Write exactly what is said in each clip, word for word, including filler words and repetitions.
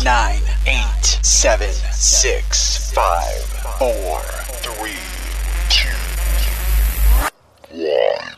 nine, eight, seven, six, five, four, three, two, one.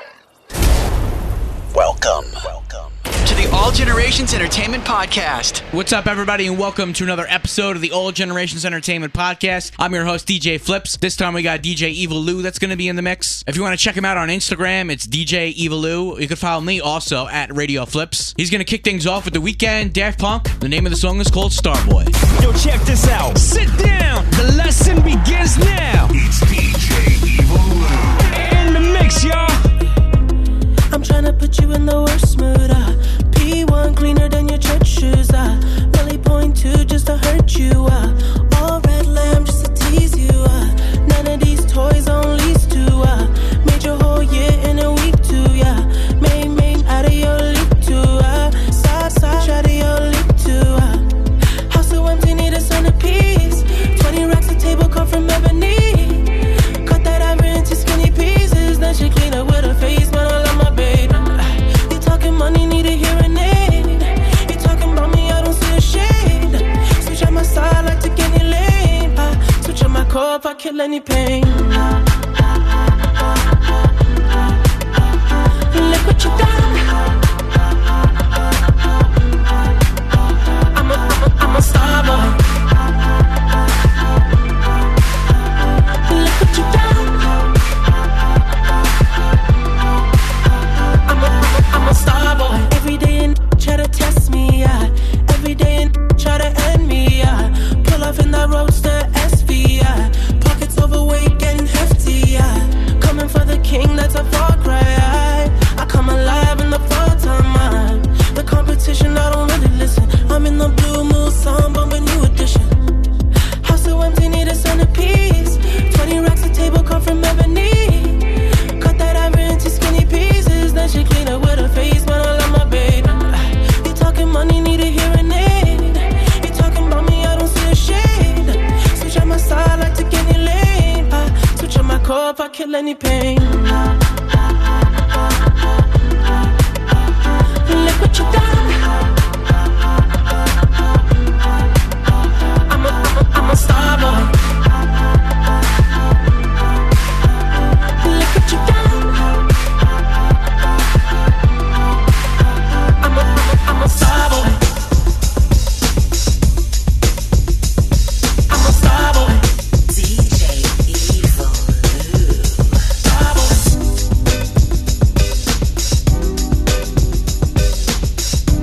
Welcome. Welcome to the All Generations Entertainment Podcast. What's up, everybody, and welcome to another episode of the All Generations Entertainment Podcast. I'm your host, D J Flips. This time we got D J Evil Lou that's going to be in the mix. If you want to check him out on Instagram, it's D J Evil Lou. You can follow me also at Radio Flips. He's going to kick things off with The Weeknd, Daft Punk. The name of the song is called Starboy. Yo, check this out. Sit down. The lesson begins now. It's D J Evil Lou. In the mix, y'all. I'm tryna put you in the worst mood, uh P one cleaner than your church shoes, uh Really point two just to hurt you, uh All red lamb just to tease you, uh None of these toys on lease to, uh Made your whole year in a week too, yeah Made, made out of your leap too, uh Side, side, out of your leap too, uh House so empty, need a centerpiece Twenty racks of table come from ebony Cut that ivory into skinny pieces Then she clean up with her face, man, I love my baby. You talking money, need a hearing aid. You talking about me, I don't see a shade. Switch on my side, like take any lane. I switch on my core if I kill any pain. Look what you done. I'm a, I'm a, I'm a star boy. Look what you done. I'm a star boy. Every day and try to test me, yeah. Every day and try to end me, yeah. Pull off in that roadster S V, yeah. Pockets overweight, getting hefty, yeah. Coming for the king, that's a far cry, yeah. I come alive in the fall time, man. The competition, I don't really listen. I'm in the blue moon, song, bumping new edition. House so empty, need a centerpiece. Twenty racks of table come from ebony. Cut that ivory into skinny pieces, then she clean up with her face, man, I love my baby. You talking money, need a hearing aid. You talking about me, I don't see a shade. Switch on my side, like take any lane. I switch on my core if I kill any pain. Look what you done. I'm a, I'm a, I'm a star boy. Look what you done. I'm a, I'm a, I'm a star boy. I'm a star boy. D J Evil Lou. Star boy.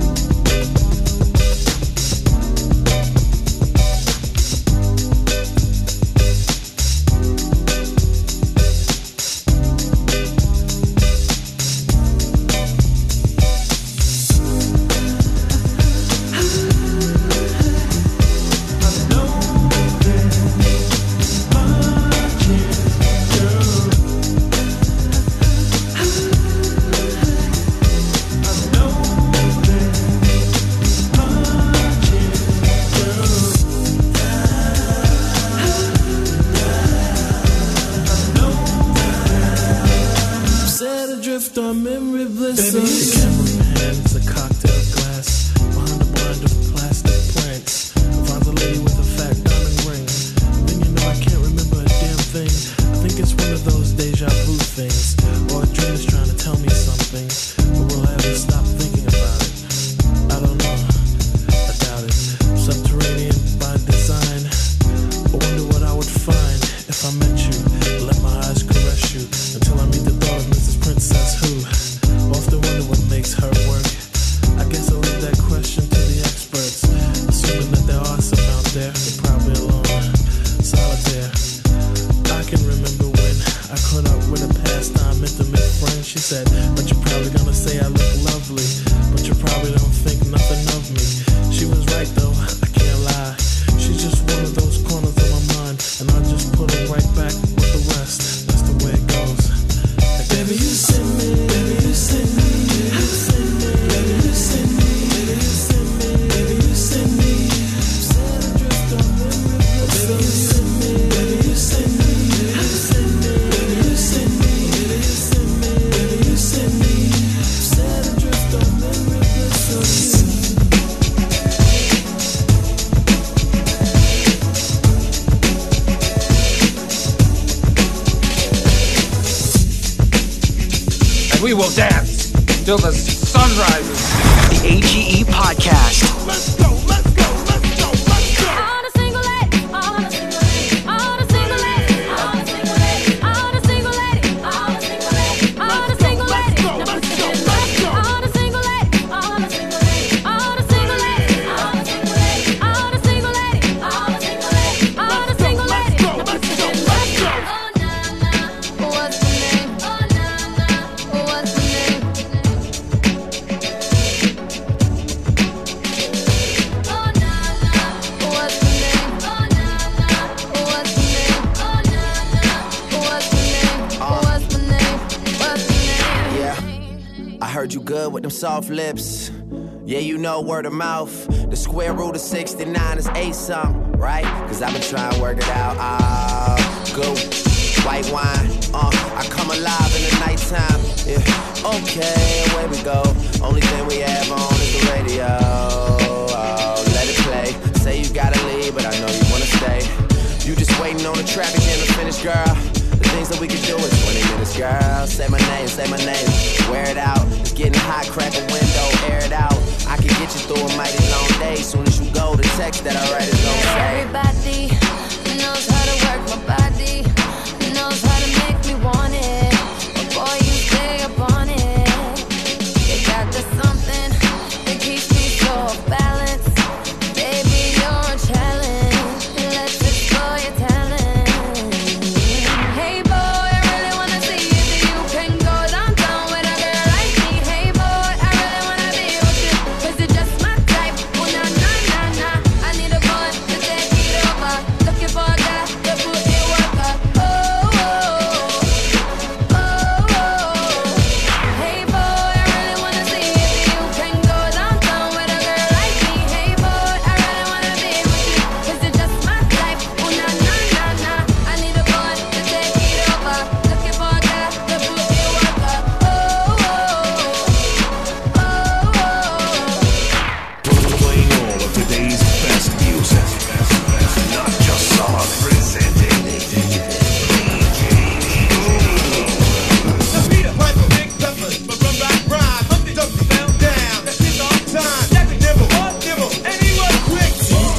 We will dance till the sun rises. The A G E Podcast. Let's go, let's go, let's go, let's go. On a single lady, on a single lady, on a single lady, on a single lady, on a single lady, on a single lady, on a single lady. Let's go, let's go. On a single lady, on a single lady, on a single lady, on a single lady, on a single lady, on a single lady, on a single lady. Let's go, let's go, let's go. Oh na na, what's the name? Oh na na, what's the name? Oh na na, what's the name? Oh na na, what's the name? Oh na na, what's the name? What's the name? What's the name? Yeah, I heard you good with them soft lips. Yeah, you know word of mouth. The square root of sixty-nine is eight something, right? Cause I've been trying to work it out. Ah, go. White wine, uh, I come alive in the nighttime. Yeah, okay, away we go. Only thing we have on is the radio. Oh, let it play. Say you gotta leave, but I know you wanna stay. You just waiting on the traffic jam to finish, girl. The things that we can do in twenty minutes, girl. Say my name, say my name. Wear it out. It's getting hot, crack a window, air it out. I can get you through a mighty long day. Soon as you go, the text that I write is gonna say. Everybody knows how to work my body, knows how to make me want it. But boy, you stay up on it. You got the something that keeps me so balanced. Baby, you're a challenge. Let's explore your talent. Hey boy, I really wanna see if you can go downtown with a girl like me. Hey boy, I really wanna be with you, cause you're just my type. Oh na na na na, I need a boy to take it over. Looking for a guy to put in work up. Oh, oh, oh, oh. Hey boy, I really wanna see if you can go downtown with a girl like me. Hey boy, I really wanna be with you, cause you're just my type. Oh na na na na, I need a boy to take it over. Looking for a guy to put in work up. Oh, oh, oh, oh. Playing all of today's best music. Not just song presenting. D J The Peter Piper, Big Pepper, but run back rhyme. Humpty Dumpty fell down. That's his on time. Jack the Nibble, one nibble, and he was quick.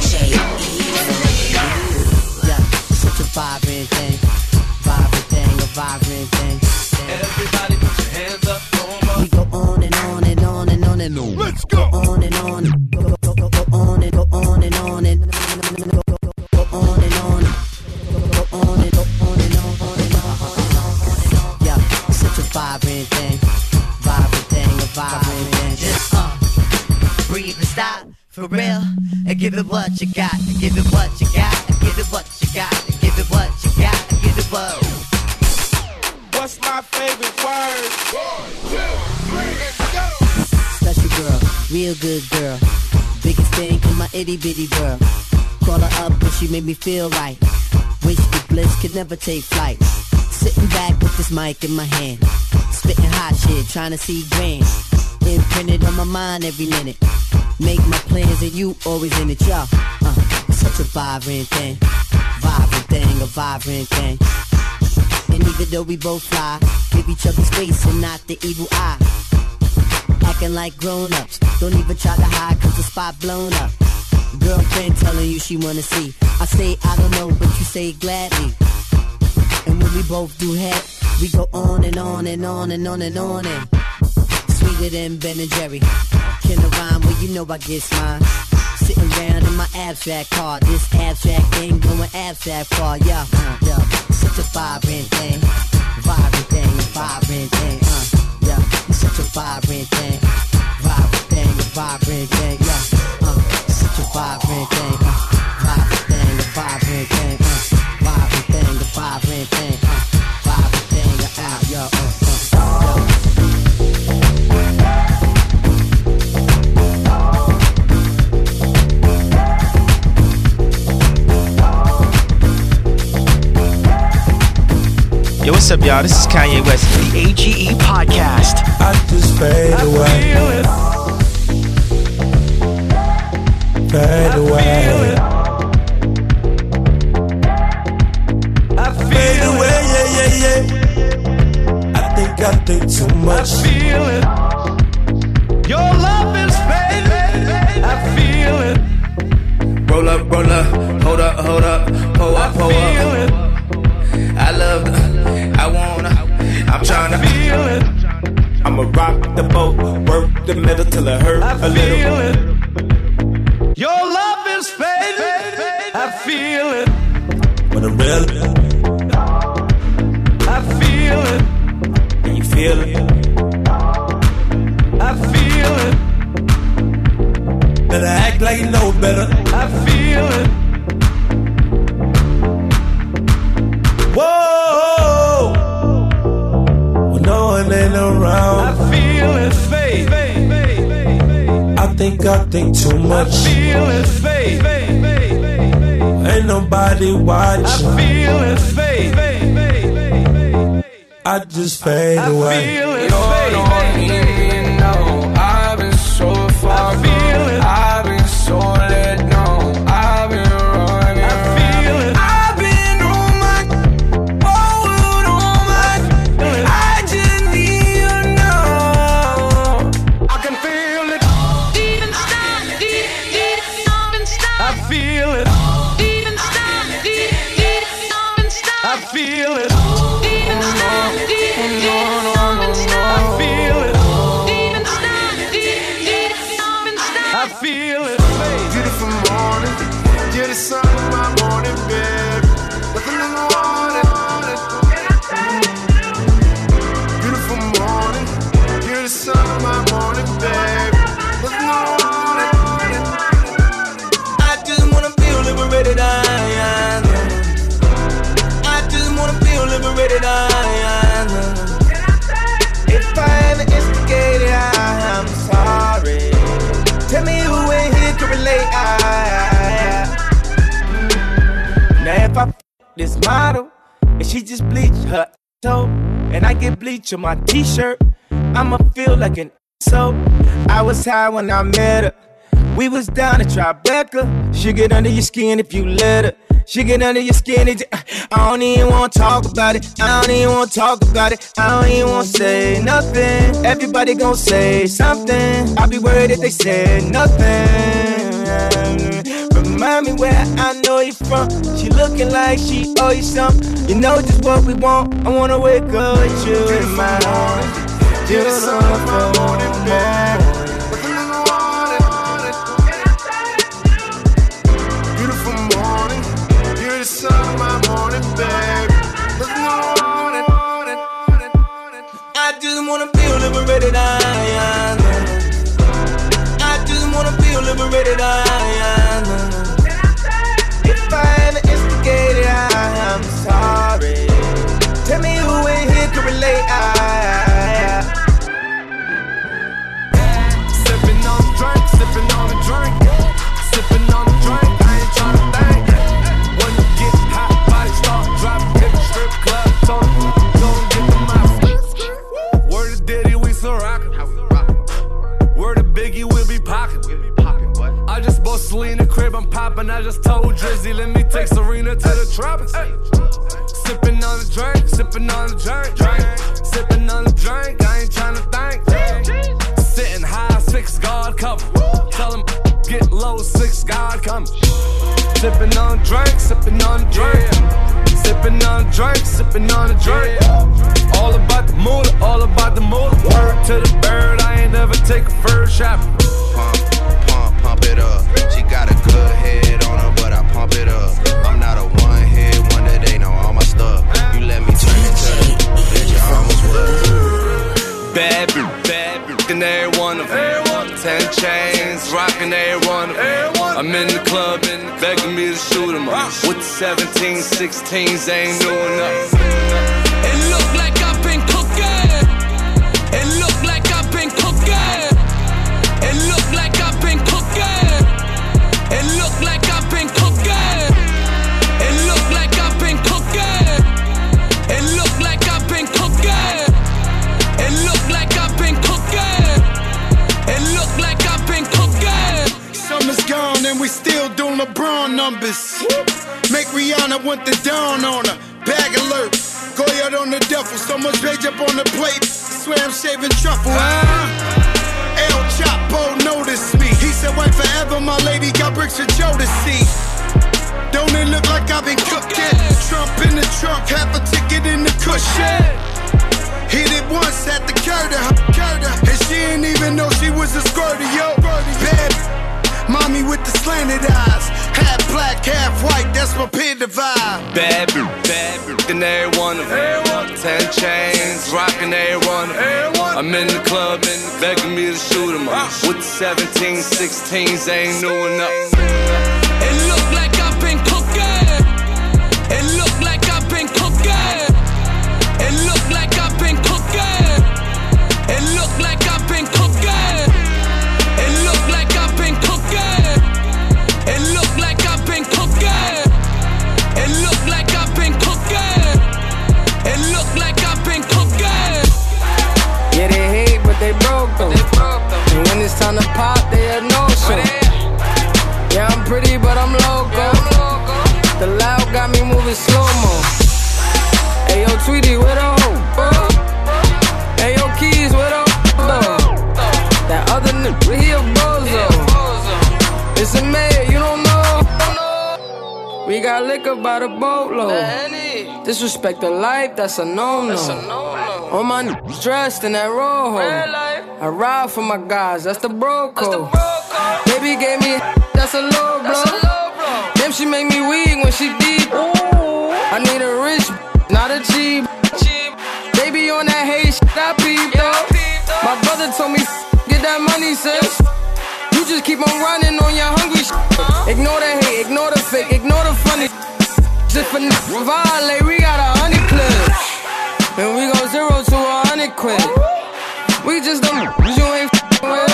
Yeah, such a vibrant thing, vibrant thing, a vibrant thing. Everybody put your hands up, throw 'em up. We go on and on and on and on and on. Let's go. On and on, go, go, go, go, go on and go on and on and go, go, go, go on and on, go on and go on and on, on and on, on and on, on and on. Yeah, such a vibrant thing, vibrant thing, a vibrant thing. Just uh, breathe and stop for real, and give it what you got, and give it what you got, and give it what you got, and give it what you got, and give it what. What's my favorite word? One, two, three, let's go. Special girl, real good girl. Biggest thing in my itty bitty world. Call her up and she made me feel right. Wasted bliss could never take flight. Sitting back with this mic in my hand. Spitting hot shit, trying to see grand. Imprinted on my mind every minute. Make my plans and you always in it, y'all. Uh, such a vibrant thing. Vibrant thing, a vibrant thing. And even though we both fly, give each other space and not the evil eye. Acting like grown-ups, don't even try to hide cause the spot blown up. Girlfriend telling you she wanna see. I say I don't know, but you say gladly. And when we both do head, we go on and on and on and on and on and sweeter than Ben and Jerry. Can I rhyme? Well, you know I get mine. Sitting around in my abstract car. This abstract thing going abstract far. Yeah, uh, yeah. Such a vibrant thing. Vibrant thing, vibrant thing. Uh, yeah. Such a vibrant thing. Vibrant thing, a vibrant thing. Yeah. Uh, such a vibrant thing. Uh, vibrant thing, a vibrant thing. Uh, vibrant thing, a vibrant thing. Uh, vibrant thing, uh, out, yo. Uh, uh, yo. Yo, what's up, y'all? This is Kanye West. The A G E Podcast. I just fade I away, feel it. fade I away, feel it. I fade feel away, it. yeah, yeah, yeah. I think I think too much. I feel it. I feel it. Can you feel it? I feel it. Better act like you know better. I feel it. Whoa, when no one ain't around, I feel it, faith. I think I think too much. I feel it, faith. Ain't nobody watching. I feel it, faith. I just fade away. I feel it, faith. I've been so far I feel it. I've been so let down. I've been running. I feel it. I've been on my forward on my. I just need you now. I can feel it. Even stop, deep, deep, stop and stop. I feel it. Even stop, deep, deep, stop and stop. I feel it. Even stop, deep, deep, stop and stop. I feel it. Even stop, deep, deep, stop and stop. I feel it. Beautiful morning, you're the sun of my morning, babe. Nothing in the water. Beautiful morning, you're the sun of my morning, babe. Nothing in the water. I just wanna feel liberated, I am. I just wanna feel liberated, I am. If I ever instigated, I'm sorry. Tell me who in here can relate, I, now if I f this model, and she just bleach her toe, and I get bleach on my t-shirt, I'ma feel like an so. I was high when I met her. We was down at Tribeca. She get under your skin if you let her. She get under your skin. It, I don't even wanna talk about it. I don't even wanna talk about it. I don't even wanna say nothing. Everybody gon' say something. I be worried if they say nothing. Remind me where I know you from. She looking like she owe you something. You know just what we want. I wanna wake up with you in my arms. You're the sun of my morning, babe. Nothing in the water. Beautiful morning, you're the sun of my morning, babe. Nothing in the water. I just wanna feel liberated, I am. I just wanna feel liberated, I am. If I ever instigated, I'm sorry. Tell me who in here can relate, I. Sipping on the drink, sipping on the drink, sipping on the drink. I ain't tryna think. When you get hot, body start dropping. Hit the strip club, told him, don't get the mouth. Word to Diddy, we still rockin'. Word to Biggie, we'll be pockin'. I just bought Selena crib, I'm poppin'. I just told Drizzy, let me take Serena to the tropics. Sippin' on the drink, sippin' on the drink, drink. Sippin' on the drink, I ain't tryna think. Sitting high, six guard cover. Tell him get low, six guard coming. Sippin' on the drink, sippin' on the drink. Sippin' on the drink, sippin' on the drink. All about the moolah, all about the moolah. Word to the bird, I ain't never take a first shot. Pump, pump, pump it up. She got a good head on her, but I pump it up. I'm not a one-hit wonder, they know all my stuff. You let me turn into the bitch, I almost was. Bad, bad, and every one of them. Ten chains, rockin' every one of them. I'm in the club and begging me to shoot 'em up. With the seventeen, sixteens, ain't doing nothing. It look like I've been cooking. It look like I've been cooking. It look like I've been cooking. It look like I've been cooking. It look like I've been cooking. It look like I've been cooking. It look like I've been cooking. It look like I've been cooking. Summer's gone and we still doing LeBron numbers. Make Rihanna want the dawn on her. Bag alert. Go out on the duffel. So much page up on the plate. Swear I'm shaving truffle. Ah. El Chapo noticed me. He said wait forever. My lady got bricks for Joe to see. Don't it look like I've been cooking? Trump in the trunk. Half a ticket in the cushion. Hit it once at the curter, curter. And she didn't even know she was a squirter, yo. Bad, Mommy with the slanted eyes, half black, half white, that's my panda vibe. Bad, bad, and every one of them. Ten chains, rocking every one of them. I'm in the club, begging me to shoot 'em up. With the seventeen, sixteens, ain't new enough. It look like I've been cooking. It look like I've been cooking. It look like I've been cooking. It look like I've been cooking. It look like I've been cooking. It look like I've been cooking. It look like I've been cooking. It look like I've been cooking. Yeah, they hate, but they broke though. And when it's time to pop, they a no-show. Yeah, I'm pretty, but I'm loco. The loud got me moving slow-mo. Hey, yo, Tweety, where the hoe? Hey, yo, Keys, where the hoe? That other nigga, he a bozo. It's a mayor, you don't know. We got liquor by the boatload. Disrespect the life, that's a no-no. All my niggas dressed in that rojo. I ride for my guys, that's the bro code. Baby gave me, that's a low blow. Damn, she make me weak when she deep. I need a rich, not a cheap. Baby on that hate shit, I peep though. My brother told me, get that money, sis. You just keep on running on your hungry shit. Ignore the hate, ignore the fake, ignore the funny. Just for niggas violate, we got a honey clip. And we go zero to a hundred quid. We just don't you ain't with.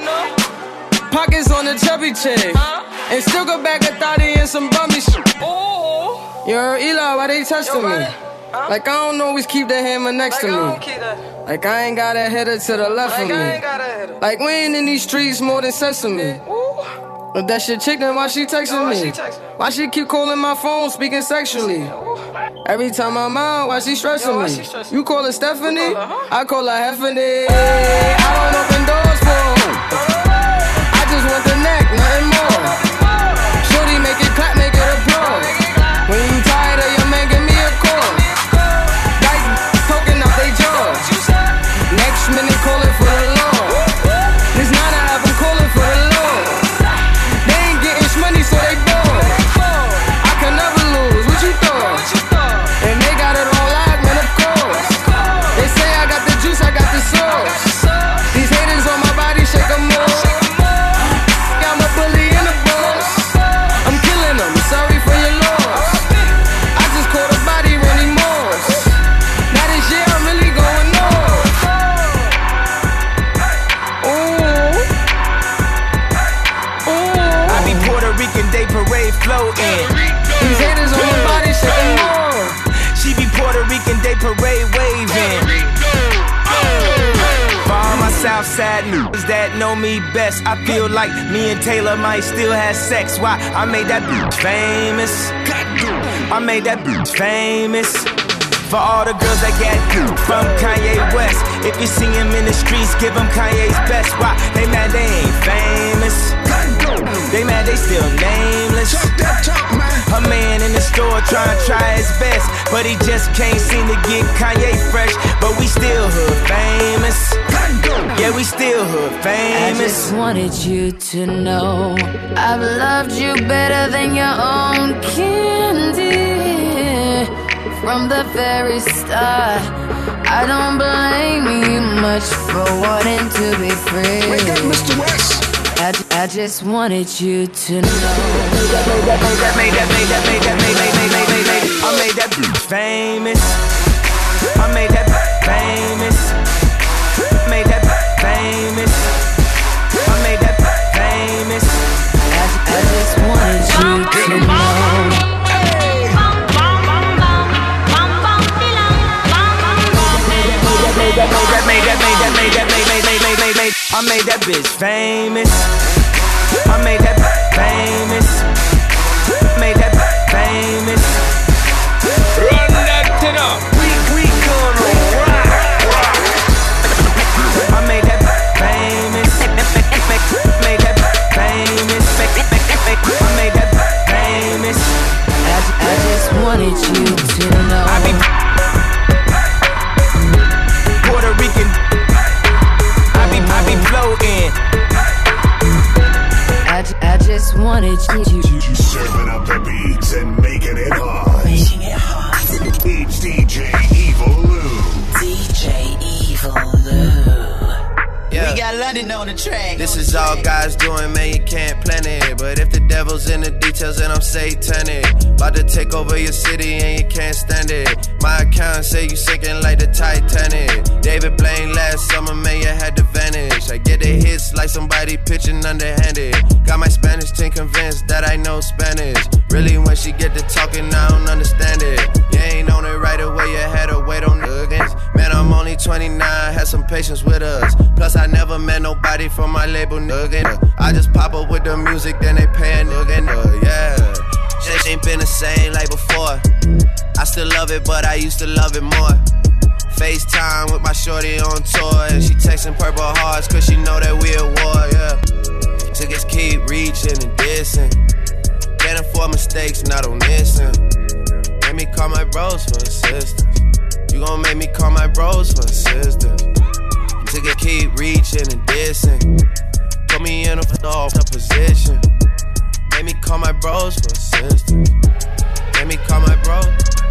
Pockets on the chubby chick. And still go back a thotty and some bummy shit. You heard Eli, why they testing me? Like I don't always keep the hammer next to me. Like I ain't got a header to the left of me. Like we ain't in these streets more than sesame. If that shit chick, then why she texting me? Why she keep calling my phone, speaking sexually? Every time I'm out, why she stressing me? You call her Stephanie, I call her Heffany. I don't open doors for her. I just want the neck, nothing more. Shorty make it clap, make it applaud. When you tired of your man, give me a call. Guys poking out they jaws. Next minute, call it for the law. This nine I have them calling for the law. They ain't getting money, so they bored. I can never lose, what you thought? And they got it all locked, man, of course. They say I got the juice, I got the sauce. These haters on my body, shake them more. I'm a bully and a boss. I'm killing them, sorry for your loss. I just caught a body, Randy Moss. Now this year I'm really going off. Ooh. Ooh. I be Puerto Rican Day Parade floating. These haters on my body, shake them more. She be Puerto Rican Day Parade waving. For all my Southside niggas that know me best, I feel like me and Taylor might still have sex. Why? I made that bitch famous. I made that bitch famous. For all the girls that got good from Kanye West. If you see him in the streets, give him Kanye's best. Why? They mad they ain't famous. They mad they still nameless. A man in the store trying to try his best, but he just can't seem to get Kanye fresh. But we still hood famous. Yeah, we still hood famous. I just wanted you to know I've loved you better than your own candy. From the very start, I don't blame you much for wanting to be free. Wake up, Mister West. I, I just wanted you to know. That made that made that made that made that made that made made made made made made. I made that bitch famous. I made that famous. Made that famous. I made that famous. I, I just wanted you to know. That made that made that made that made made made made made made. I made that bitch famous. I made that famous. Made that famous. Run that thing up. We we gonna rock, rock. I made that famous. Made that famous. I made that famous. I, I just wanted you to know. I be Puerto Rican. I be I be floating. I, I just wanted you. Serving up the beats and making it hot. Making it hot. It's D J Evil Lou. D J Evil Lou. Yeah. We got London on the track. This is all God's doing, man, you can't plan it. But if the devil's in the details, then I'm satanic. About to take over your city and you can't stand it. My accountant say you sinking like the Titanic. David Blaine last summer, man, you had to vanish. I get the hits like somebody pitching underhanded. Got my Spanish team convinced that I know Spanish. Really, when she get to talking, I don't understand it. You ain't on it right away, you had to wait on niggas. Man, I'm only twenty-nine, had some patience with us. Plus, I never met nobody from my label, nigga. I just pop up with the music, then they pay a nigga, yeah. Shit ain't been the same like before. I still love it, but I used to love it more. FaceTime with my shorty on tour, and she texting purple hearts, cause she know that we at war, yeah. Tickets keep reaching and dissing. Can't afford mistakes, not on this end. Make me call my bros for assistance. You gon' make me call my bros for assistance. Ticket keep reaching and dissing. Put me in a off position. Make me call my bros for assistance. Make me call my bros.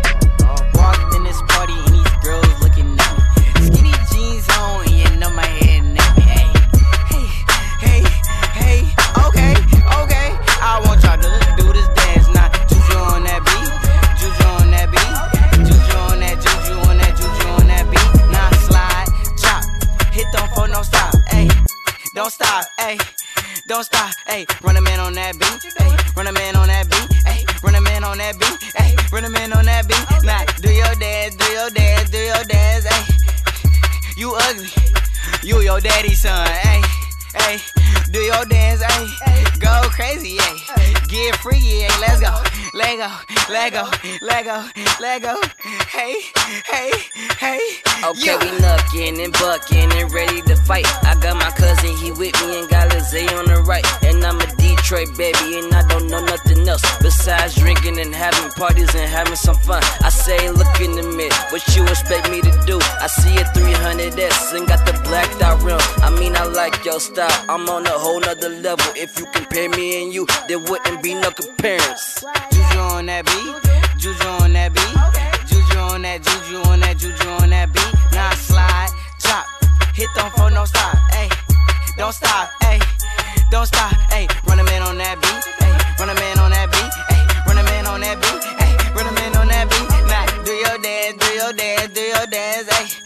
Walked in this party and these girls looking at me. Skinny jeans on and you know my head now. Hey, hey, hey, hey, okay, okay. I want y'all to do this dance now. Juju on that beat, juju on that beat, juju on that, juju on that, juju on that beat. Now slide, chop, hit them for no stop, hey. Don't stop, hey. Don't stop, hey. Run a man on that beat, hey. Run a man on that beat, hey. Run a man on that beat, hey. Run a man on that beat. Now do your dance, do your dance, do your dance, hey. You ugly, you your daddy's son, hey. Hey, do your dance, hey. Go crazy, hey. Get free, hey. Let's go, let go, let go, let go, let go. Hey, hey, hey. Okay, yeah. we knuckin' and buckin' and ready to fight. I got my cousin, he with me and got Lizzie on the right. And I'm a Detroit baby and I don't know nothing else besides drinking and having parties and having some fun. I say, look in the mirror, what you expect me to do? I see a three hundred S and got the blacked out rim. I mean, I like your style, I'm on a whole nother level. If you compare me and you, there wouldn't be no comparison. Juju on that beat, juju on that beat, juju on that, juju on that, juju on that beat. Now slide, drop, hit them for no stop, ayy. Don't stop, ayy. Don't stop, ayy. Run a man on that beat, ayy. Run a man on that beat, ayy. Run a man on that beat, ayy. Run a man on that beat. Now do your dance, do your dance, do your dance,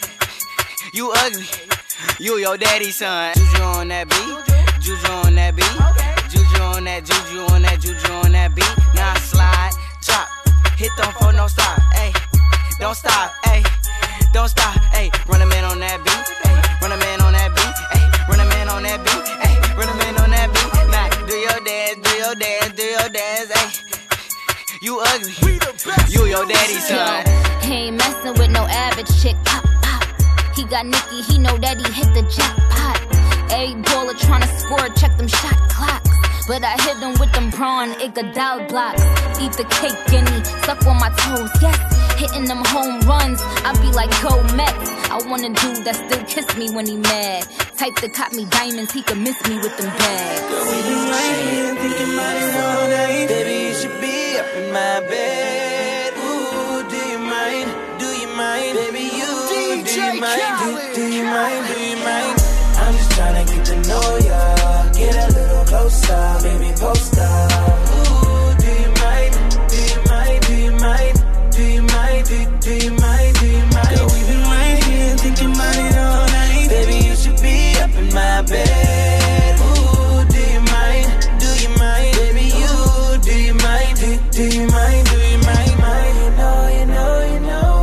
ayy. You ugly, you your daddy's son. Juju on that beat, juju on that beat, juju on that, juju on that, juju on that beat. Now slide, drop, hit them for no stop, ayy. Don't stop, ayy. Don't stop, ayy. Run a man on that beat, ayy. Run a man on that beat, ayy. Run a man on that beat, ayy. Run a man on that beat. Now do your dance, do your dance, do your dance, ayy. You ugly, you your daddy's son. He ain't messing with no average chick, pop, pop. He got Nicky, he know that he hit the jackpot. A baller tryna score, check them shot clocks. But I hit him with them prawn Iguodala blocks. Eat the cake and he suck on my toes, yes. Hitting them home runs, I be like, go Mets. I want a dude that still kiss me when he mad. Type that caught me diamonds, he could miss me with them bags. Girl, we been right here thinking about it all night. Baby, you should be up in my bed. Ooh, do you mind? Do you mind? Baby, you, do you mind? Do, do you mind? Do you mind? I'm just tryna get to know ya. Get a little closer, baby, post up. Ooh, do you mind? Do you mind? Do you mind? Do you mind? Do, do you mind? Do you mind? Girl, we've been right here thinking about it all night. Baby, you should be up in my bed. Ooh, do you mind? Do you mind? Baby, you, do you mind? Do, do you mind? Do you mind? Mind? You know, you know, you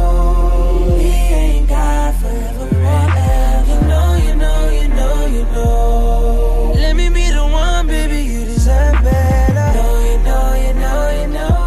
know. We ain't got forever and ever. You know, you know, you know, you know. Let me be the one, baby, you deserve better. No, you know, you know, you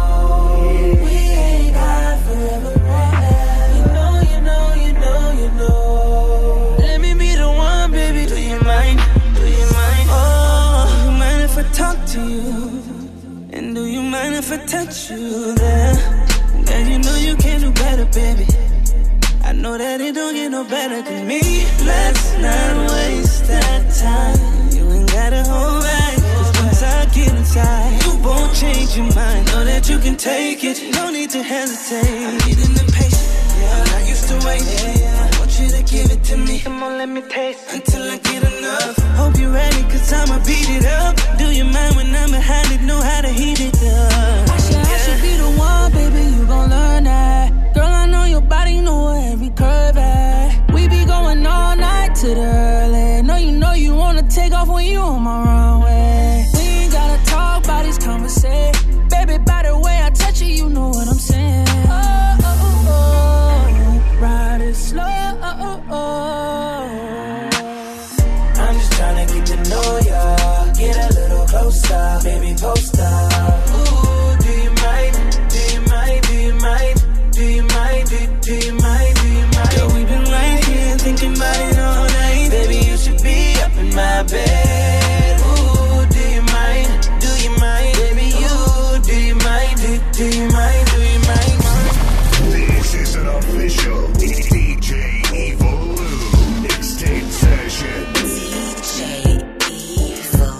know. We ain't got forever and ever. You know, you know, you know, you know. Let me be the one, baby. Do you mind? Do you mind? Oh, do you mind if I talk to you? And do you mind if I touch you there? Girl, you know you can do better, baby. I know that it don't get no better than me. Let's not waste that time. You ain't gotta hold back. Cause once I get feel inside. You won't change your mind, know that you can take it. No need to hesitate. I'm needing the patience, yeah, I'm not used to waiting. Yeah, I want you to give it to me. Come on, let me taste until I get enough. Hope you're ready, cause I'ma beat it up. Do you mind when I'm behind it? Know how to heat it up. I should, I should be the one, baby, you gon' learn that. Girl, I know your body, know where every curve at. We be going all night to the early. Know you know you wanna take off when you on my runway. We ain't gotta talk about these conversations. Baby, by the way I touch you, you know what I'm saying. Oh, oh, oh, oh. Ride it slow. Oh, oh, oh. I'm just tryna get to know ya. Get a little closer, baby, post up. Ooh, do you mind? Do you mind? Do you mind? Do you mind? Do, do you mind? Do you mind? Girl, we've been right here thinking about it all night. Baby, you should be up in my bed. Ooh, do you mind? Do you mind? Baby, you, do you mind? Do, do you mind? Do you mind? This is an official D J Evil Lou mixtape session. D J Evil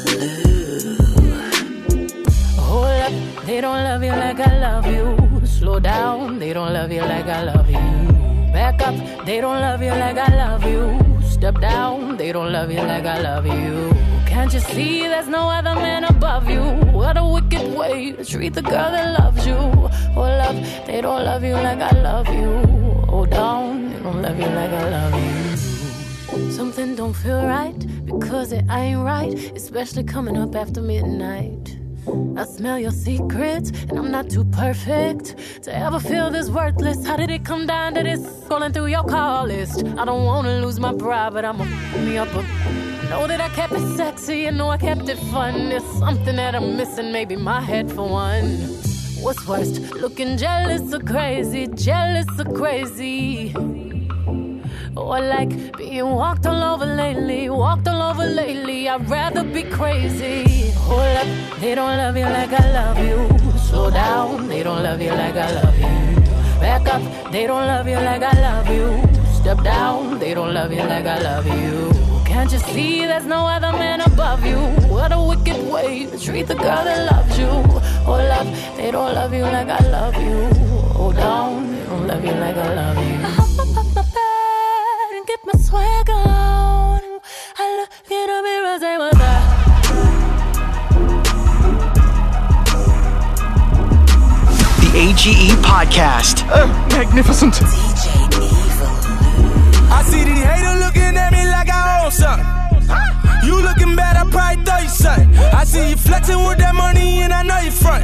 Lou. Hold up, they don't love you like I love you. Slow down, they don't love you like I love you. Back up, they don't love you like I love you. Step down, they don't love you like I love you. Can't you see there's no other man above you? What a wicked way to treat the girl that loves you. Hold up, they don't love you like I love you. Hold down, they don't love you like I love you. Something don't feel right, because it ain't right, especially coming up after midnight. I smell your secrets, and I'm not too perfect to ever feel this worthless. How did it come down to this? Scrolling through your call list. I don't wanna lose my pride, but I'ma f*** me up. I know that I kept it sexy, and know I kept it fun. There's something that I'm missing, maybe my head for one. What's worst, looking jealous or crazy, jealous or crazy? Or like being walked all over lately, walked all over lately. I'd rather be crazy. Hold up, they don't love you like I love you. Slow down, they don't love you like I love you. Back up, they don't love you like I love you. Step down, they don't love you like I love you. Can't you see there's no other man above you? What a wicked way to treat the girl that loves you. Hold up, they don't love you like I love you. Hold down, they don't love you like I love you. I hop up, up my bed and get my swag on. I look in the mirror and say what's that? The A G E Podcast. Uh, magnificent. D J Evil. I see these haters looking at me like I own something. You looking bad, I probably throw you something. I see you flexing with that money and I know you front.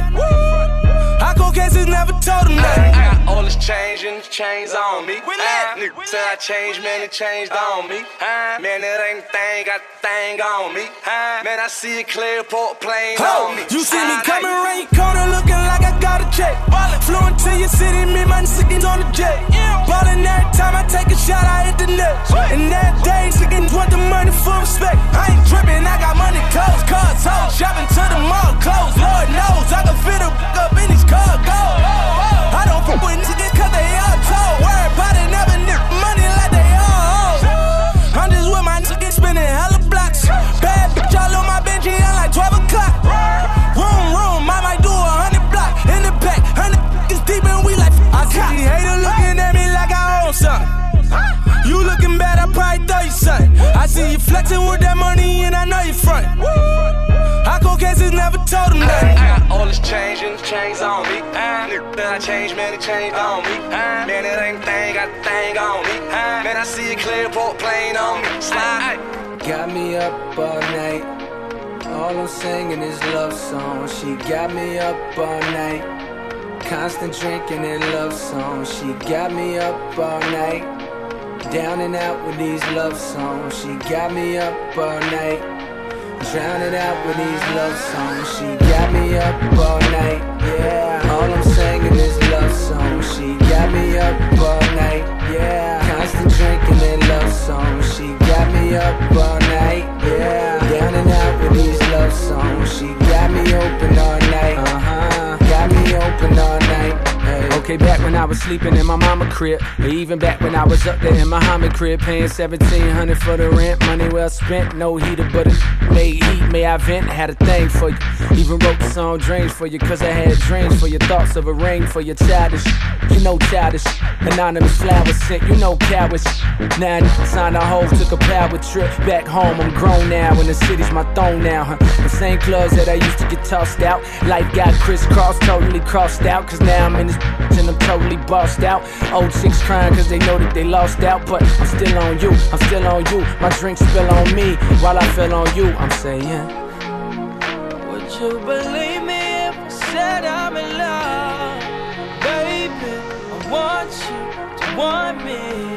I cold cases never told them nothing. I got all this change and chains on me. Uh, nigga said I changed, man, it changed on me. Uh, man, that ain't a thing, got the thing on me. Uh, man, I see it clear, port plane on me. You see me coming around your corner looking like I got a check. Flew into your city, me, my niggas on the jet. Ballin' every time I take a shot, I hit the net. And that day, niggas want the money for respect. I ain't trippin', I got money, clothes, cars, hoes. Shopping to the mall, clothes, Lord knows. I can fit a up in these cars, go. I don't fuck with niggas cause they all told. Worry about it, never nip money like they all owe. I'm just with my niggas spinning hella blocks. Bad bitch all on my bench, I'm like twelve o'clock. Room, room, I might do a hundred block. In the back, hundred niggas deep and we like I see these haters looking at me like I own something. You looking bad, I probably throw you something. I see you flexing with that money and I know you front. I cold cases never told them nothing. I got all this change and chains on me. Uh, nigga that I changed, man, it changed on me. Uh, man, it ain't a thing, got the thing on me. Uh, man, I see it clear, port plane on me. Slide. Got me up all night. All I'm singing is love songs. She got me up all night. Constant drinking and love songs. She got me up all night. Down and out with these love songs. She got me up all night. Drowning out with these love songs. She got me up all night. Yeah. All I'm singing is love songs. She got me up all night. Yeah. Constant drinking and love songs. She got me up all night. Yeah. Down and out with these love songs. She got me open all night. Uh huh. Got me open all night. Hey. Okay, back when I was sleeping in my mama crib, or even back when I was up there in my Muhammad crib, paying seventeen hundred for the rent, money well spent, no heater but it made heat, may I vent, had a thing for you, even wrote the song Dreams for you, cause I had dreams for your thoughts of a ring for your childish, you know childish, anonymous flowers sent, you know cowards, now I signed a hoe, took a power trip, back home, I'm grown now, and the city's my throne now, huh, the same clubs that I used to get tossed out, life got crisscrossed, totally crossed out, cause now I'm in this and I'm totally bossed out, old chicks crying cause they know that they lost out, but I'm still on you, I'm still on you, my drink spill on me, while I feel on you, I'm saying, would you believe me if I said I'm in love, baby, I want you to want me,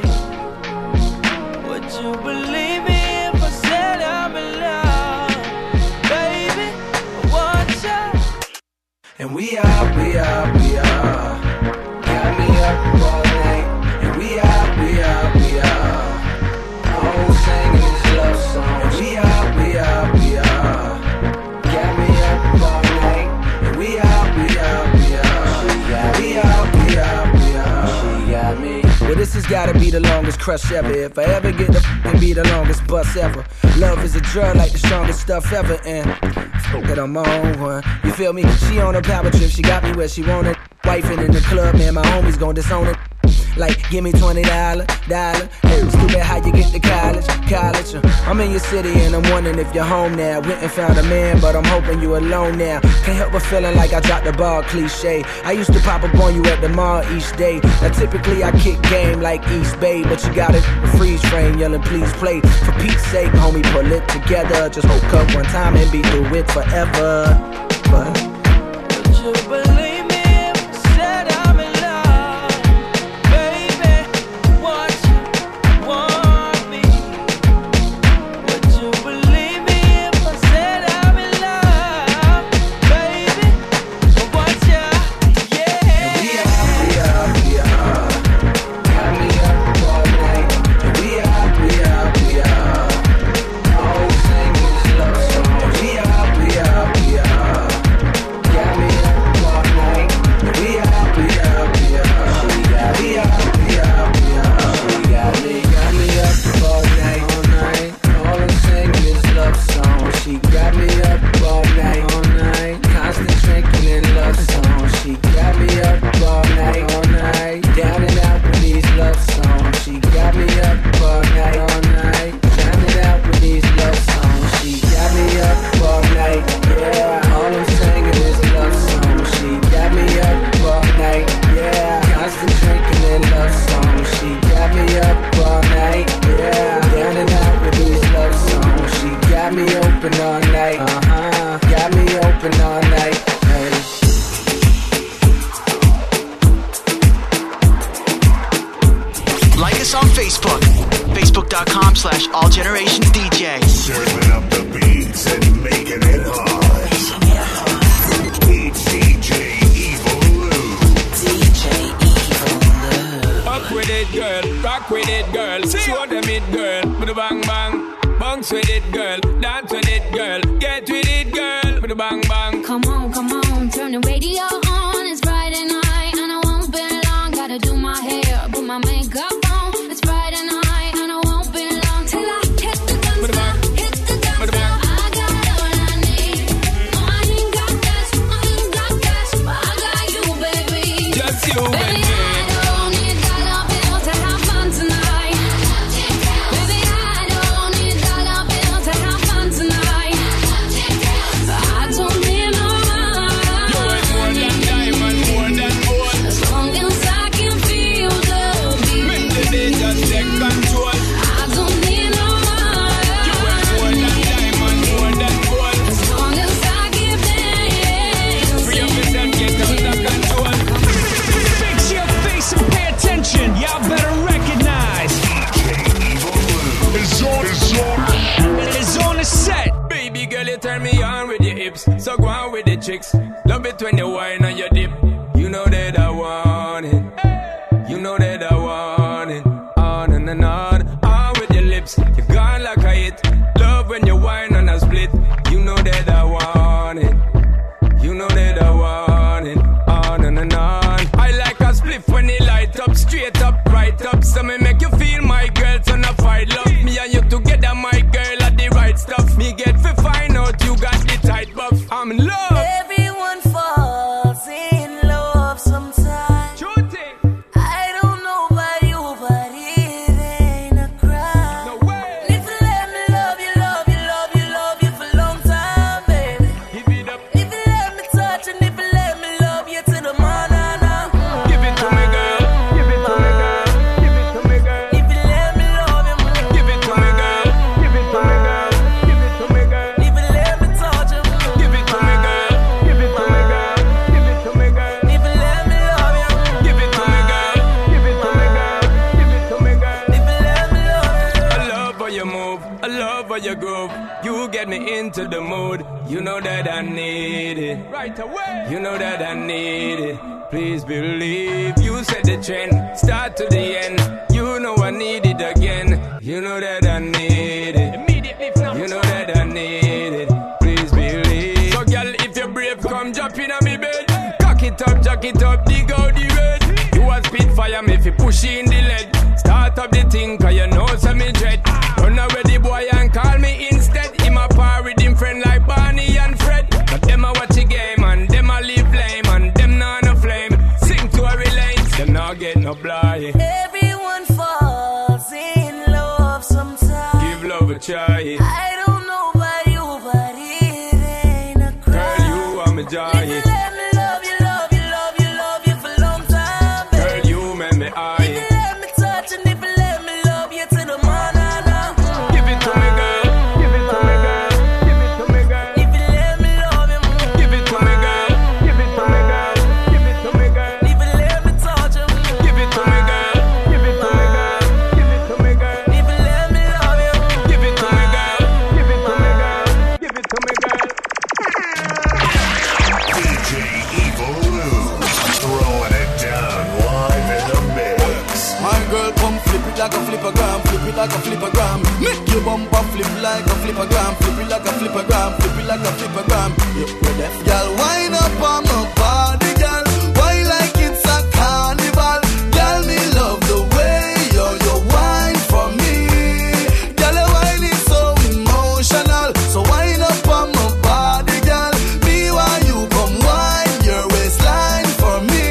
would you believe me if I said I'm in love, baby, I want you. and we are, we are, we are, got me up all night, and we are, we are, we are, all singing this love song, and we are, we are, we are, got me up all night, and we are, we are, we are, we are, we are, we are, she got me. Well, this has gotta be the longest crush ever. If I ever get the f***ing be the longest bus ever. Love is a drug like the strongest stuff ever, and fuck that I'm on one. You feel me? She on a power trip, she got me where she wanted. Wifing in the club, man, my homies gon' disown it. Like, give me twenty dollars, dollar. Hey, stupid how you get to college, college. Uh, I'm in your city and I'm wondering if you're home now. Went and found a man, but I'm hoping you alone now. Can't help but feeling like I dropped the ball, cliche. I used to pop up on you at the mall each day. Now typically I kick game like East Bay, but you got it a freeze frame, yelling please play. For Pete's sake, homie, pull it together. Just hook up one time and be through it forever. But would you believe me if I said I'm in love, baby, want you, want me, would you believe me if I said I'm in love, baby, I want you, yeah. And we are, we are, we are, got me up all night, and we are, we are, we are, all singing this love song, and we are, we are, we are, got me up all night, and we are, we are, we are, we are, we are, we are, she got me, got me up all night, all night, all I'm singing is love song, she got me up all night, all night, constant drinking in love song, she got me up all night, all night, down and out with these love songs, she got me up all night, all night, down and out with these love songs, she got me up all night, yeah, all I'm singing is love songs, she got me up all night, yeah, constant drinking in love songs, she got me up all night, yeah, down and out with these love songs, she got me open all night, uh-huh, got me open all night, hey. Like us on Facebook. Facebook.com slash All Generations D J. Serving up the beats and making it hard. It's D J Evil Lou. D J Evil Lou. Up with it, girl. Rock with it, girl. Show them it, girl. With a bang bang. Bounce with it, girl. Dance with it, girl. Get with it, girl. With a bang bang. Come on, come on, turn the radio on. It's Friday night and I won't be long. Gotta do my hair, put my makeup on. It's Friday night and I won't be long till I hit the dance floor, hit the dance floor. I got all I need. No, I ain't got cash, I ain't got cash, but I got you, baby. Just you, baby. baby. I don't need dollar bills to have fun tonight. Baby, I don't need dollar bills to have fun tonight. I don't need no money. You're worth more than diamond, more than gold. As long as I can feel the beat. Make the day just take control. I don't need no money. You're worth more than diamond, more than gold. As long as I keep dancing. Free up yourself, get under control. Fix your face and pay attention. Y'all better recognize. It's on, it's on. It's on the set. Baby girl, you turn me on with your hips. So go on with the chicks. Love it when you whine on your dip. You know that I want it. You know that I want it. On and, and on. On with your lips. You're gone like a hit. Love when you whine on a split. You know that I want it. You know that I want it. On and, and on. I like a split. into the mood. You know that I need it. Right away. You know that I need it. Please believe. You set the trend. Start to the end. You know I need it again. You know that I need it. Immediately from you know that I need it. Please believe. So girl, if you're brave, come jump in on me bed. Cock it up, jack it up, dig out the red. You a spit fire me if you push in the lead. Start up the thing, cause you know some me dread. Run away the boy and call me instead. Him a par with him friend like Barney and Fred. But them a watch the game and them a live lame. And them not no flame. Sing to a relate, them not get no blind. Everyone falls in love sometimes. Give love a try. I don't know about you, but it ain't a crime. Girl, you are my joy. If you let me love you, love you, love you, love you for a long time, baby. Girl, you make me high. If you let me touch and if you let me love you to the morning, give it to me, girl. Give it to me, girl. Give it to me, girl. If you let me love you, give it to me, girl. Give it to me, girl. Give it to me, girl. If you let me touch you, give it to me, girl. Give it to me, girl. Give it to me, girl. If you let me love you, give it to me, girl. Give it to me, girl. Give it to me, girl. D J Evil Lou, throwing it down live in the mix. My girl, come flip it like a flippergram, flip it like a flippergram. Make your bumper flip like a flippergram, flip it like a flippergram, flip it like a flippergram. You deaf, girl, wind up on my body, girl. Why like it's a carnival? Girl, me love the way you you wine for me. Girl, your wine is so emotional, so wind up on my body, girl. Me while you come wine your waistline for me.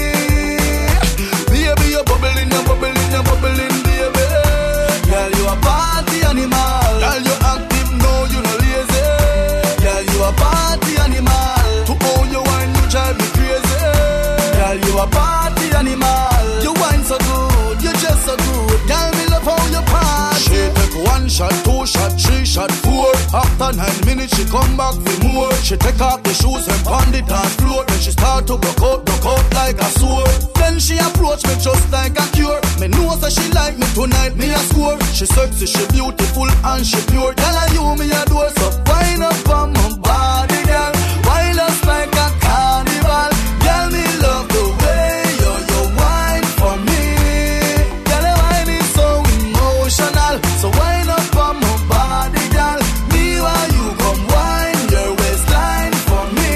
Baby, you're bubbling, you're bubbling, you're bubbling, baby. Girl, you a party animal. Girl, you active, no, you no lazy. Girl, you a party animal. To own your wine, you drive me crazy. Girl, you a party animal. You wine so good, you just so good. Girl, me love how you party. She take one shot, two shot, three shot, four. After nine minutes, she come back for more. She take off the shoes and pound it on floor. Then she start to broke out, broke out like a sword. Then she approach me just like a cure. Me know that she like me tonight, me a score. She sexy, she beautiful and she pure. Girl, and you me a door, so wind up on my body, girl. Wind us like a carnival. Girl, me love the way you you wine for me. Girl, your wine is so emotional, so wind up on my body, girl. Me while you come wine your waistline for me.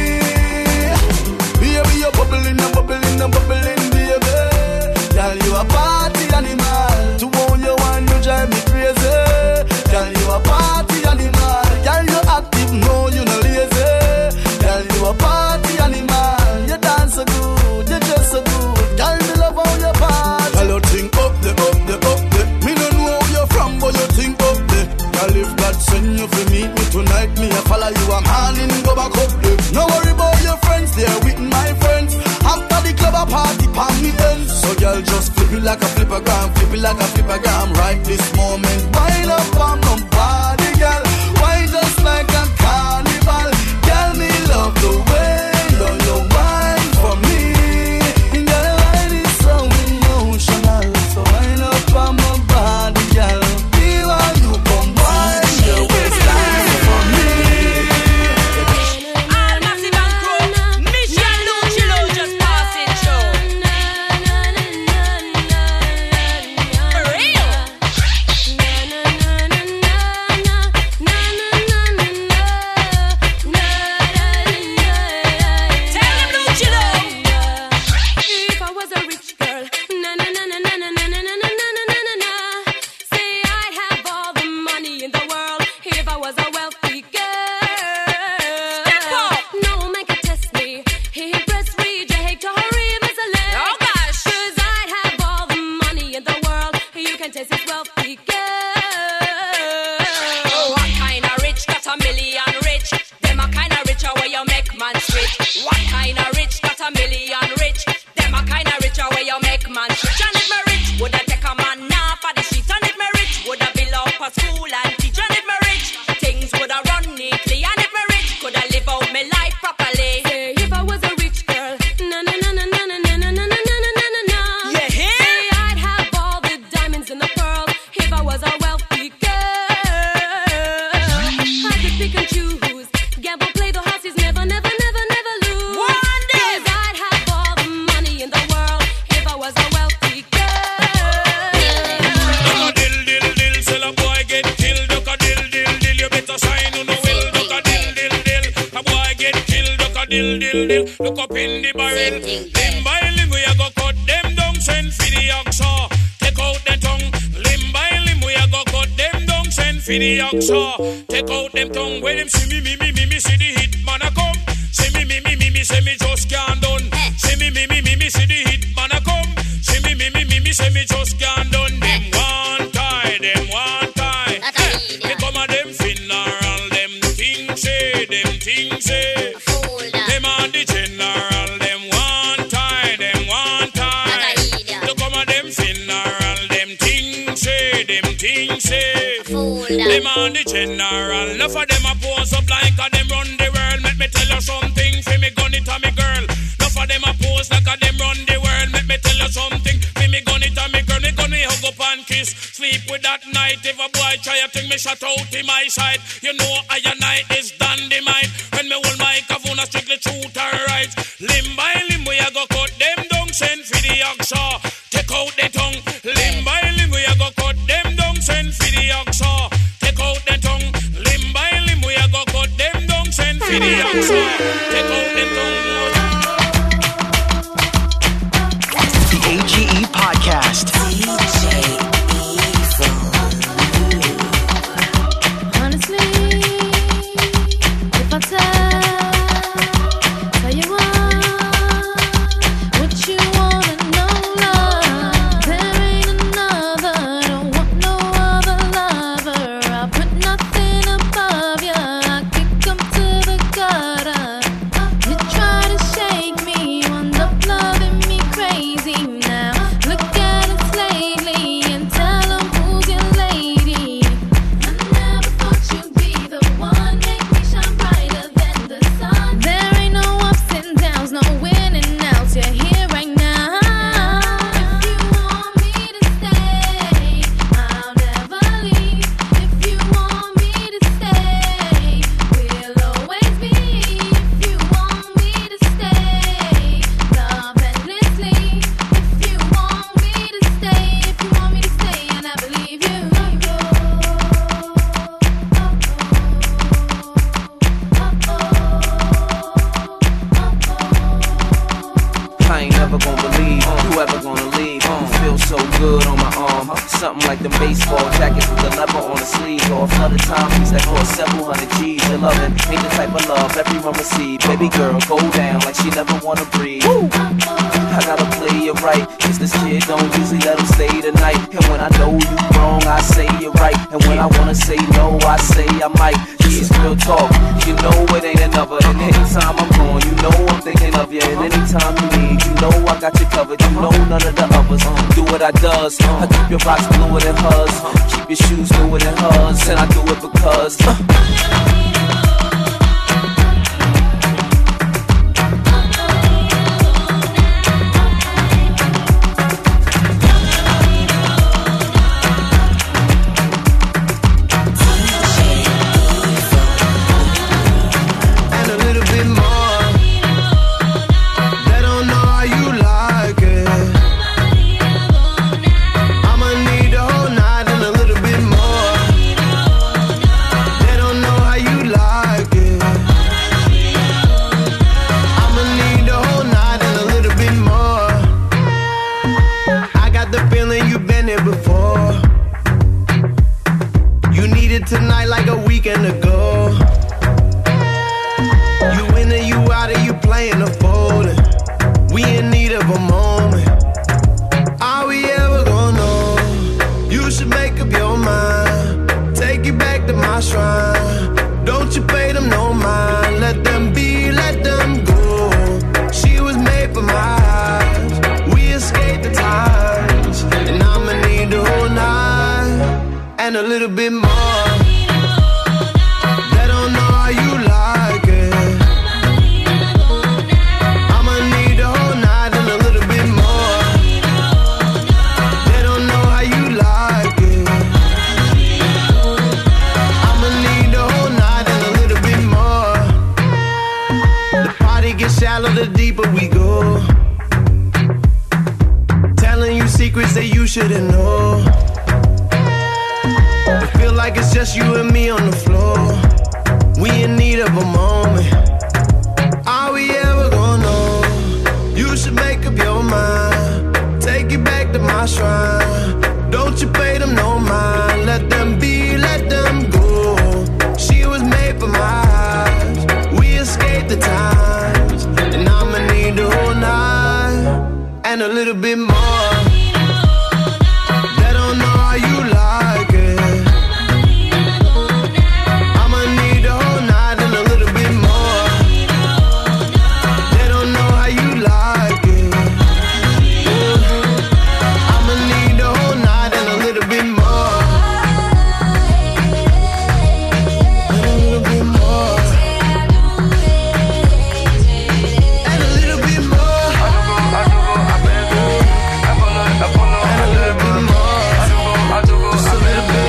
Baby, you're bubbling, you're bubbling, you're bubbling, baby. Girl, you a party animal. To own your wine, you drive me crazy. Girl, you a party animal. Girl, you active, no, you no lazy. Girl, you a party animal. You dance so good, you just so good. Girl, me love how you party. Girl, you think up the, up the, up the. Me no know where you're from, but you think up the. Girl, if God send you to meet me tonight, me a follow you, I'm handing go back up there. No worry about your friends, they're with my friends. After the club, a party, pan me ends. So girl, just flip it like a flippergram, flip it like a flippergram. Right this moment, wind up on my body, girl. Wind just like a carnival. Girl, me love the way you you wine for me. And girl, your wine is so emotional, so wind up on my body, girl. Me while you come wine your waistline for me. All massive and crew, Michelle Lucillo just passing through. dill, dill, dill. Look up in the barrel. Limb by limb, we a go cut them down. Send for the oxa. Take out the tongue. Limb by limb, we a go cut them down. Send for the oxa. Take out them tongue. When them see me, me, me, me, me, see the hit man a come. See me, me, me, me, me, say me just can't done. See me, me, me, me, me, see the hit man a come. See me, me, me, me, me, say me just can't done. Them one tie, them one tie. Me come a them funeral, them things say, them things say. Them are the general, them one tie, them one tie. You come a them funeral, them things say, them things say. Them are the general. Enough of them a pose up like a them run the world. Make me tell you something, fi me gun it a me girl. Enough of them a pose like a them run the world. Make me tell you something, fi me gun it a me girl. Me gun me hug up and kiss, sleep with that night. If a boy try a thing, me shut out in my side. You know I and I is dynamite. When me hold microphone, I strictly truth and right. Limb by limb, we a go cut them down. Send for the oxa, take out the tongue. Limb by limb, we a go cut them down. Send for the oxa, take out the tongue. Limb by limb, we a go cut them down. Send for the oxa, take out the tongue. The A G E Podcast. Honestly, if I tell, tell you what you wanna know, love, there ain't another. Don't want no other lover. I put nothing above ya. I kick 'em to the gutter. You try to shake me, wound up loving me crazy now. Look at us lately and tell 'em who's your lady. I never thought you'd be the one, make me shine brighter than the sun. There ain't no ups and downs, no winning outs. You're here right now. If you want me to stay, I'll never leave. If you want me to stay, we'll always be. If you want me to stay, love endlessly. If you want me to stay, if you want me to stay, and I believe you. I ain't never gonna believe you ever gonna leave. Feel so good on my arm. Something like the baseball jackets with the leather on the sleeve. Or a flooded timepiece that cost several hundred G's. Your loving ain't the type of love everyone receive. Baby girl, go down like she never wanna breathe. I gotta play it right, cause this kid don't usually let him stay the night. And when I know you wrong, I say you're right. And when I wanna say no, I say I might. This is real talk, you know it ain't another. And anytime I'm gone, you know I'm thinking of you. And anytime you need, you know I got you covered. You know none of the others do what I does. I keep your rocks bluer than hers, keep your shoes newer than hers. And I do it because uh. Tonight like a weekend ago. You in or you out or you playing the folding. We in need of a moment. Are we ever gonna know? You should make up your mind. Take you back to my shrine. Don't you pay them no mind. Let them be, let them go. She was made for my eyes. We escaped the times. And I'ma need the whole night. And a little bit more. The deeper we go, telling you secrets that you shouldn't know. It feel like it's just you and me on the floor. We in need of a moment. Are we ever my shrine. Don't you pay them no mind. Let them be, let them go. She was made for my eyes. We escaped the times, and I'ma need the whole night and a little bit more. They don't know how you like it. I'ma need the whole night and a little bit more. They don't know how you like it. I'ma need the whole night and a little bit more. And a little bit more. And a little bit more. And a little bit more. Just a little bit.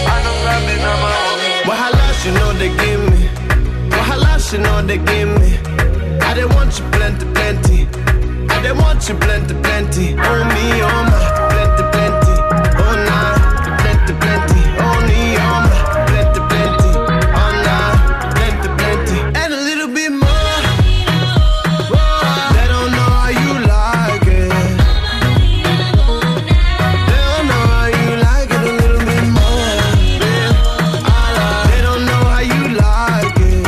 Wahala, you know they give me. Wahala, you know they give me. I didn't want you plenty, plenty. I didn't want you plenty, plenty. Oh me, oh my, plenty, plenty. Oh nah, plenty, plenty. Oh me, oh my, plenty, plenty. Oh nah, plenty, plenty. And a little bit more. They don't know how you like it. They don't know how you like it. A little bit more. They don't know how you like it.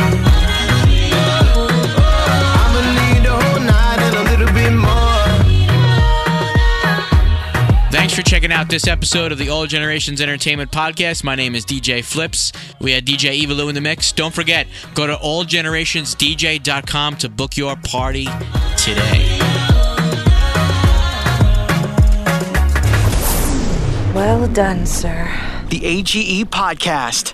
I'ma need the whole night and a little bit more. Thanks for checking out this episode of the All Generations Entertainment Podcast. My name is D J Flips. We had D J Evilou in the mix. Don't forget, go to all generations d j dot com to book your party today. Well done, sir. The A G E Podcast.